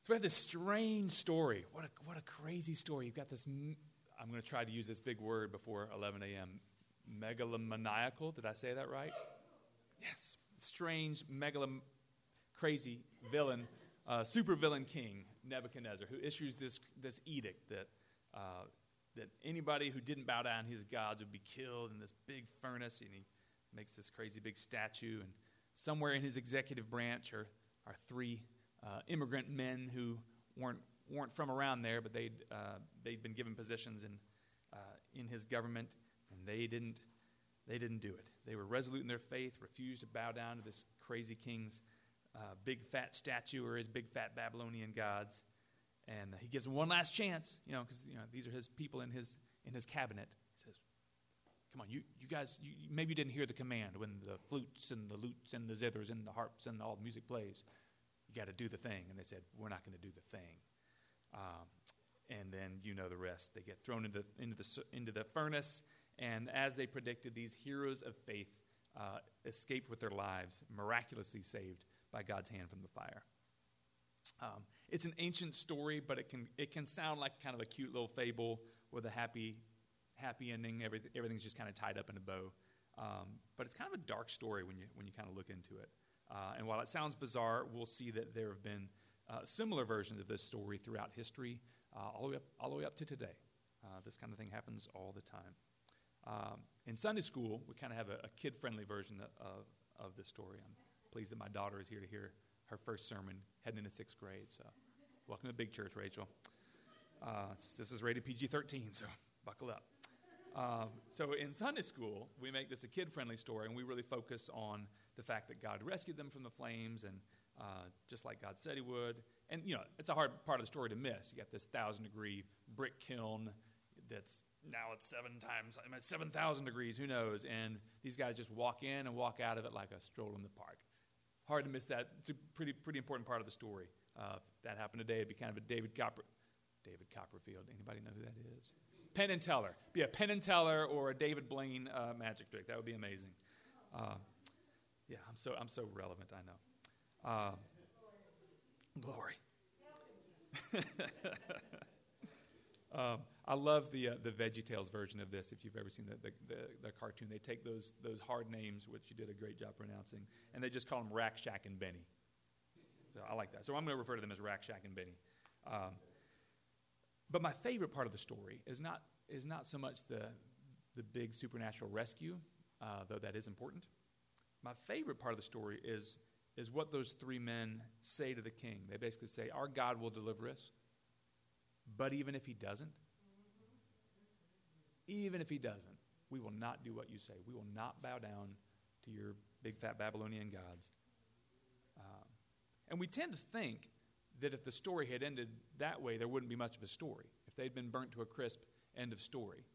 So we have this strange story. What a crazy story. You've got this, I'm going to try to use this big word before 11 a.m., megalomaniacal. Did I say that right? Yes. Strange, crazy villain, super villain king, Nebuchadnezzar, who issues this edict that anybody who didn't bow down to his gods would be killed in this big furnace, and he makes this crazy big statue. And somewhere in his executive branch are three immigrant men who weren't from around there, but they'd been given positions in his government, and they didn't do it. They were resolute in their faith, refused to bow down to this crazy king's big fat statue or his big fat Babylonian gods. And he gives them one last chance, because these are his people in his cabinet. He says, "Come on, you guys, maybe you didn't hear the command when the flutes and the lutes and the zithers and the harps and all the music plays. You got to do the thing." And they said, "We're not going to do the thing." And then you know the rest. They get thrown into the furnace, and as they predicted, these heroes of faith escaped with their lives, miraculously saved by God's hand from the fire. It's an ancient story, but it can sound like kind of a cute little fable with a happy ending. Everything's just kind of tied up in a bow. But it's kind of a dark story when you kind of look into it. And while it sounds bizarre, we'll see that there have been similar versions of this story throughout history, all the way up to today. This kind of thing happens all the time. In Sunday school, we kind of have a kid-friendly version of this story. I'm pleased that my daughter is here to hear her first sermon heading into 6th grade. So welcome to Big Church, Rachel. This is rated PG-13, so buckle up. So in Sunday school, we make this a kid-friendly story, and we really focus on the fact that God rescued them from the flames, and just like God said he would. And, it's a hard part of the story to miss. You got this 1,000-degree brick kiln that's now it's 7,000 degrees, who knows? And these guys just walk in and walk out of it like a stroll in the park. Hard to miss that. It's a pretty important part of the story. If that happened today, it'd be kind of a David Copperfield. Anybody know who that is? Penn and Teller. Be a Penn and Teller or a David Blaine magic trick. That would be amazing. Yeah, I'm so relevant. I know. Glory. I love the VeggieTales version of this. If you've ever seen the cartoon, they take those hard names, which you did a great job pronouncing, and they just call them Rack, Shack, and Benny. So I like that. So I'm going to refer to them as Rack, Shack, and Benny. But my favorite part of the story is not so much the big supernatural rescue, though that is important. My favorite part of the story is what those three men say to the king. They basically say, "Our God will deliver us, but even if he doesn't, we will not do what you say. We will not bow down to your big fat Babylonian gods." And we tend to think that if the story had ended that way, there wouldn't be much of a story. If they'd been burnt to a crisp, end of story.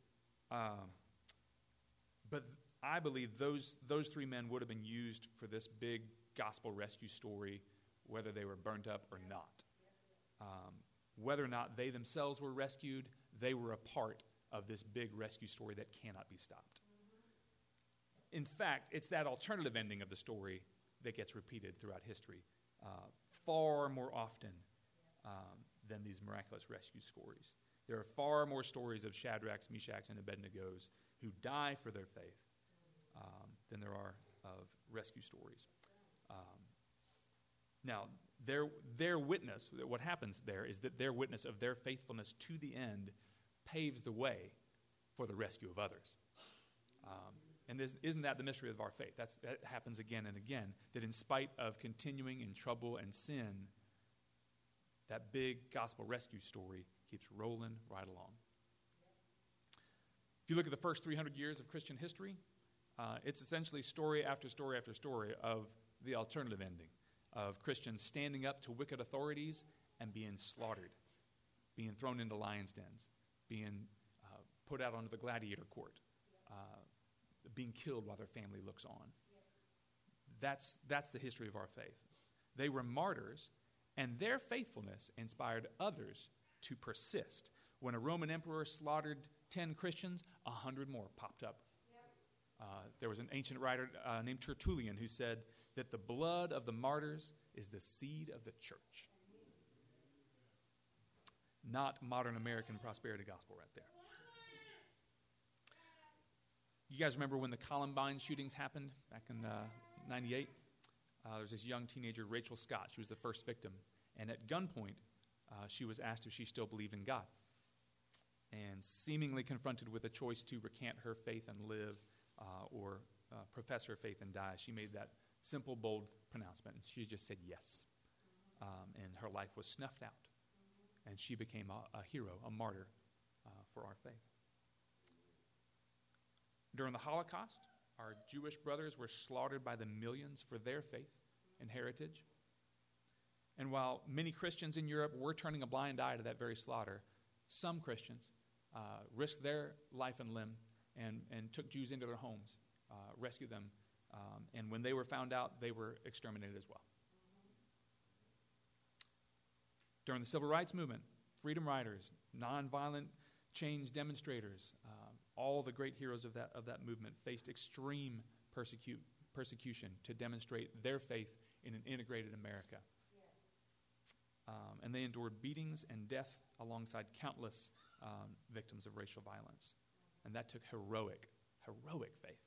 But I believe those three men would have been used for this big gospel rescue story, whether they were burnt up or not. Whether or not they themselves were rescued, they were a part of this big rescue story that cannot be stopped. In fact, it's that alternative ending of the story that gets repeated throughout history far more often than these miraculous rescue stories. There are far more stories of Shadrachs, Meshachs, and Abednegos who die for their faith than there are of rescue stories. Now, their witness, what happens there is that their witness of their faithfulness to the end paves the way for the rescue of others. And isn't that the mystery of our faith? That happens again and again, that in spite of continuing in trouble and sin, that big gospel rescue story keeps rolling right along. If you look at the first 300 years of Christian history, it's essentially story after story after story of the alternative ending, of Christians standing up to wicked authorities and being slaughtered, being thrown into lions' dens, being put out onto the gladiator court, being killed while their family looks on. That's the history of our faith. They were martyrs, and their faithfulness inspired others to persist. When a Roman emperor slaughtered 10 Christians, 100 more popped up. There was an ancient writer named Tertullian who said that the blood of the martyrs is the seed of the church. not modern American prosperity gospel right there. You guys remember when the Columbine shootings happened back in 98? There was this young teenager, Rachel Scott. She was the first victim. And at gunpoint, she was asked if she still believed in God. And seemingly confronted with a choice to recant her faith and live or profess her faith and die, she made that simple, bold pronouncement. And she just said yes. And her life was snuffed out. And she became a hero, a martyr for our faith. During the Holocaust, our Jewish brothers were slaughtered by the millions for their faith and heritage. And while many Christians in Europe were turning a blind eye to that very slaughter, some Christians risked their life and limb and took Jews into their homes, rescued them, and when they were found out, they were exterminated as well. During the Civil Rights Movement, freedom riders, nonviolent change demonstrators, all the great heroes of that movement faced extreme persecution to demonstrate their faith in an integrated America. And they endured beatings and death alongside countless victims of racial violence. And that took heroic faith.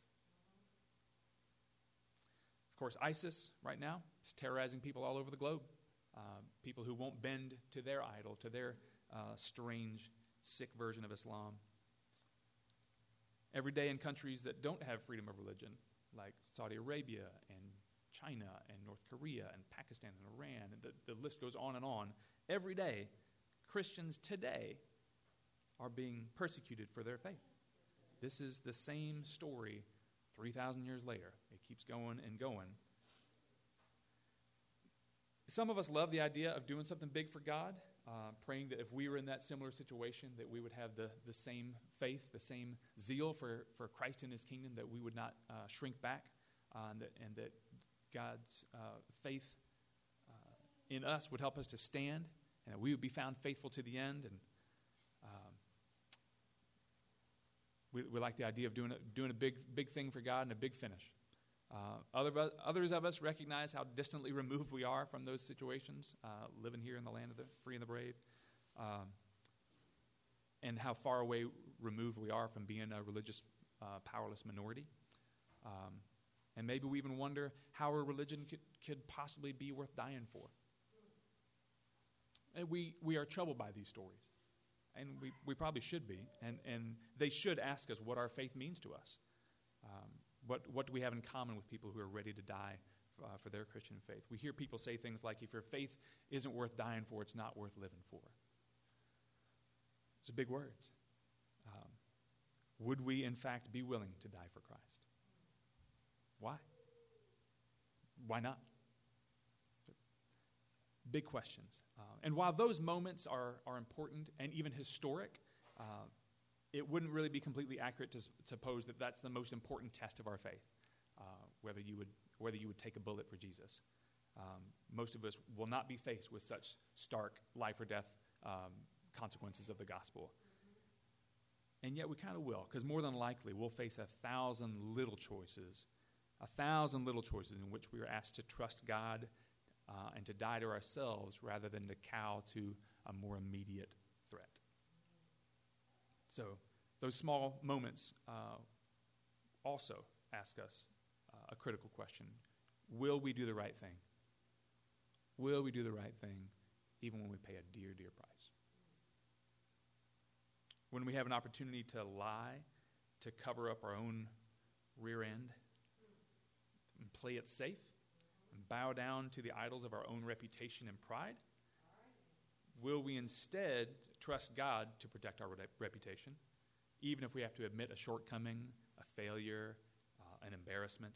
Of course, ISIS right now is terrorizing people all over the globe. People who won't bend to their idol, to their strange, sick version of Islam. Every day in countries that don't have freedom of religion, like Saudi Arabia and China and North Korea and Pakistan and Iran, and the list goes on and on. Every day, Christians today are being persecuted for their faith. This is the same story 3,000 years later. It keeps going and going. Some of us love the idea of doing something big for God, praying that if we were in that similar situation, that we would have the same faith, the same zeal for Christ and his kingdom, that we would not shrink back, and that God's faith in us would help us to stand, and that we would be found faithful to the end. And we like the idea of doing a big thing for God and a big finish. Others of us recognize how distantly removed we are from those situations, living here in the land of the free and the brave, and how far away removed we are from being a religious, powerless minority. And maybe we even wonder how a religion could possibly be worth dying for. And we are troubled by these stories. And we probably should be. And they should ask us what our faith means to us. What do we have in common with people who are ready to die for their Christian faith? We hear people say things like, if your faith isn't worth dying for, it's not worth living for. Those are big words. Would we, in fact, be willing to die for Christ? Why? Why not? Big questions. And while those moments are important and even historic, it wouldn't really be completely accurate to suppose that that's the most important test of our faith, whether you would take a bullet for Jesus. Most of us will not be faced with such stark life or death consequences of the gospel. And yet we kind of will, because more than likely we'll face 1,000 little choices in which we are asked to trust God and to die to ourselves rather than to cow to a more immediate threat. So those small moments also ask us a critical question. Will we do the right thing? Will we do the right thing even when we pay a dear, dear price? When we have an opportunity to lie, to cover up our own rear end, and play it safe, and bow down to the idols of our own reputation and pride, will we instead trust God to protect our reputation, even if we have to admit a shortcoming, a failure, an embarrassment,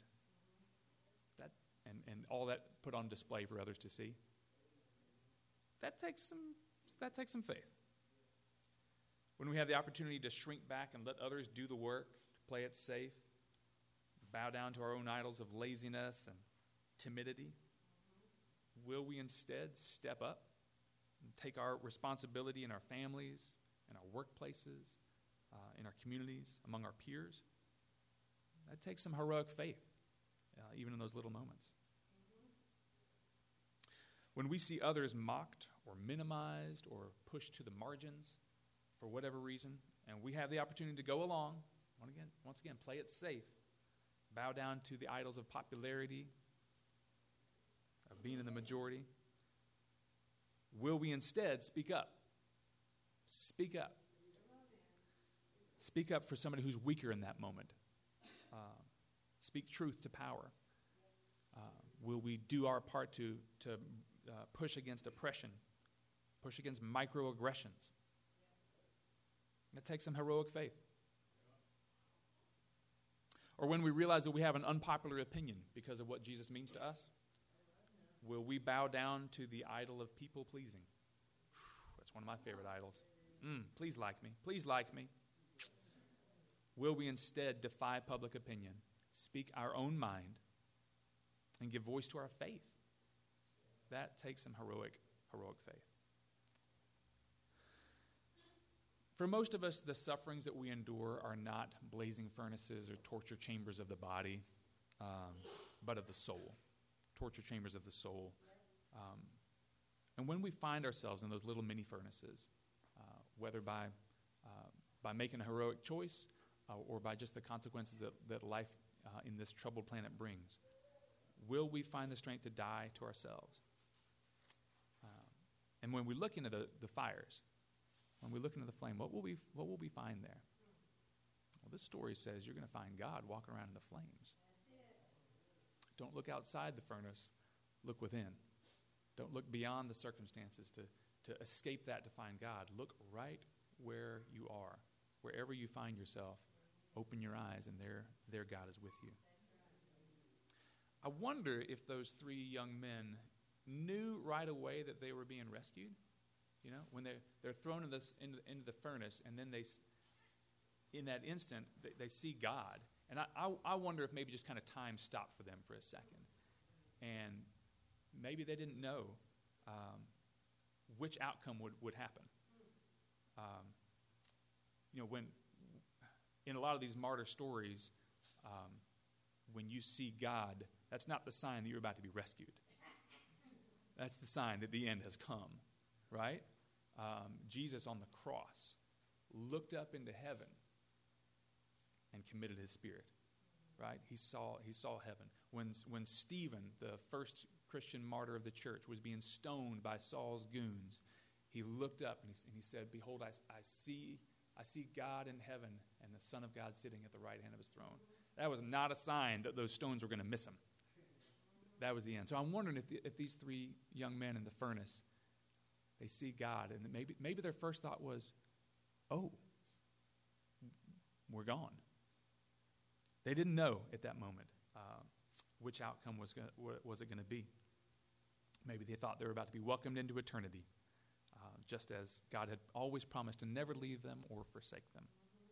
and all that put on display for others to see? That takes some faith. When we have the opportunity to shrink back and let others do the work, to play it safe, bow down to our own idols of laziness and timidity, will we instead step up and take our responsibility in our families, in our workplaces, in our communities, among our peers? That takes some heroic faith, even in those little moments. When we see others mocked or minimized or pushed to the margins for whatever reason, and we have the opportunity to go along, once again, play it safe, bow down to the idols of popularity, of being in the majority, will we instead speak up? Speak up. Speak up for somebody who's weaker in that moment. Speak truth to power. Will we do our part to push against oppression, push against microaggressions? That takes some heroic faith. Or when we realize that we have an unpopular opinion because of what Jesus means to us, will we bow down to the idol of people-pleasing? That's one of my favorite idols. Please like me. Please like me. Will we instead defy public opinion, speak our own mind, and give voice to our faith? That takes some heroic faith. For most of us, the sufferings that we endure are not blazing furnaces or torture chambers of the body, but of the soul. Torture chambers of the soul. And when we find ourselves in those little mini furnaces, whether by making a heroic choice or by just the consequences that life in this troubled planet brings, will we find the strength to die to ourselves? And when we look into the fires, when we look into the flame, what will we find there? Well, this story says you're going to find God walking around in the flames. Don't look outside the furnace, look within. Don't look beyond the circumstances to escape that to find God. Look right where you are. Wherever you find yourself, open your eyes, and there God is with you. I wonder if those three young men knew right away that they were being rescued. You know, when they're thrown into the furnace, and then in that instant, they see God. And I wonder if maybe just kind of time stopped for them for a second. And maybe they didn't know which outcome would happen. When in a lot of these martyr stories, when you see God, that's not the sign that you're about to be rescued. That's the sign that the end has come, right? Jesus on the cross looked up into heaven and committed his spirit, right? He saw heaven. When Stephen, the first Christian martyr of the church, was being stoned by Saul's goons, he looked up and he said, "Behold, I see God in heaven and the Son of God sitting at the right hand of his throne." That was not a sign that those stones were going to miss him. That was the end. So I'm wondering if these three young men in the furnace, they see God, and maybe their first thought was, "Oh, we're gone." They didn't know at that moment which outcome was it going to be. Maybe they thought they were about to be welcomed into eternity, just as God had always promised to never leave them or forsake them.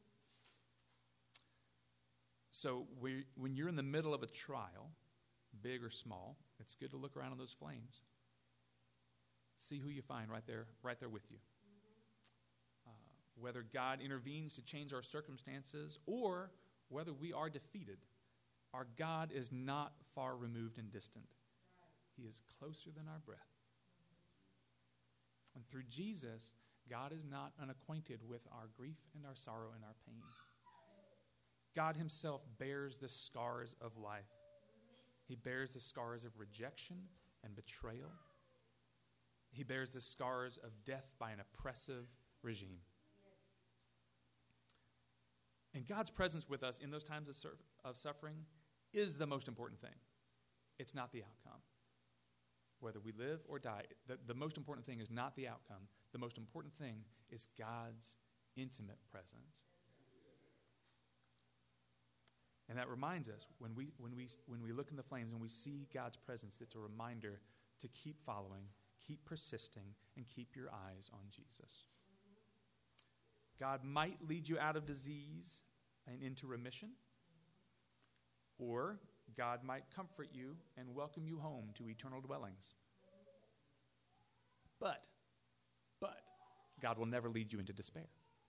So when you're in the middle of a trial, big or small, it's good to look around on those flames. See who you find right there with you. Whether God intervenes to change our circumstances or whether we are defeated, our God is not far removed and distant. He is closer than our breath. And through Jesus, God is not unacquainted with our grief and our sorrow and our pain. God himself bears the scars of life. He bears the scars of rejection and betrayal. He bears the scars of death by an oppressive regime. And God's presence with us in those times of suffering is the most important thing. It's not the outcome. Whether we live or die, the most important thing is not the outcome. The most important thing is God's intimate presence. And that reminds us, when we look in the flames and we see God's presence, it's a reminder to keep following, keep persisting, and keep your eyes on Jesus. God might lead you out of disease and into remission, or God might comfort you and welcome you home to eternal dwellings. But God will never lead you into despair.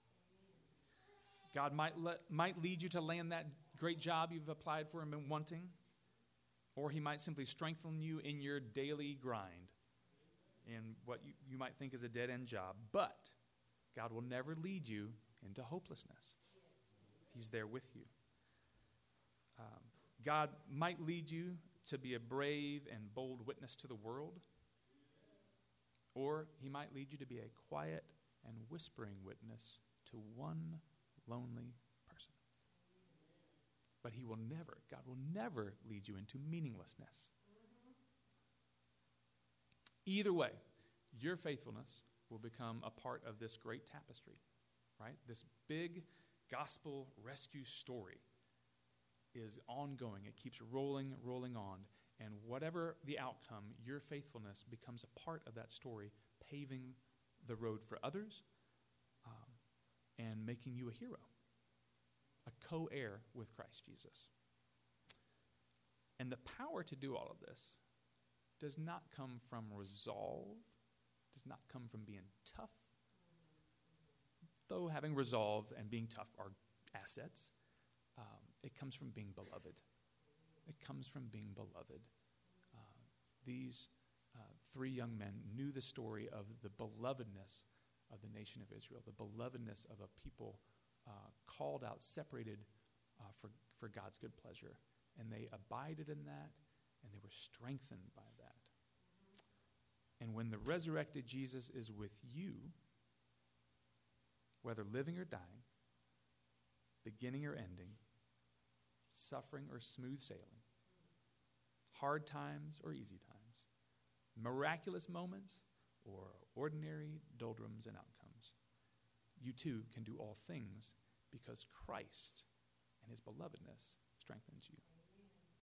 God might lead you to land that great job you've applied for and been wanting, or he might simply strengthen you in your daily grind. in what you might think is a dead-end job, but God will never lead you into hopelessness. He's there with you. God might lead you to be a brave and bold witness to the world, or he might lead you to be a quiet and whispering witness to one lonely person. But God will never lead you into meaninglessness. Either way, your faithfulness will become a part of this great tapestry, right? This big gospel rescue story is ongoing. It keeps rolling on. And whatever the outcome, your faithfulness becomes a part of that story, paving the road for others and making you a hero, a co-heir with Christ Jesus. And the power to do all of this does not come from resolve, does not come from being tough, though having resolve and being tough are assets. It comes from being beloved. It comes from being beloved. These three young men knew the story of the belovedness of the nation of Israel, the belovedness of a people called out, separated for God's good pleasure. And they abided in that, and they were strengthened by that. And when the resurrected Jesus is with you, whether living or dying, beginning or ending, suffering or smooth sailing, hard times or easy times, miraculous moments or ordinary doldrums and outcomes, you too can do all things because Christ and his belovedness strengthens you.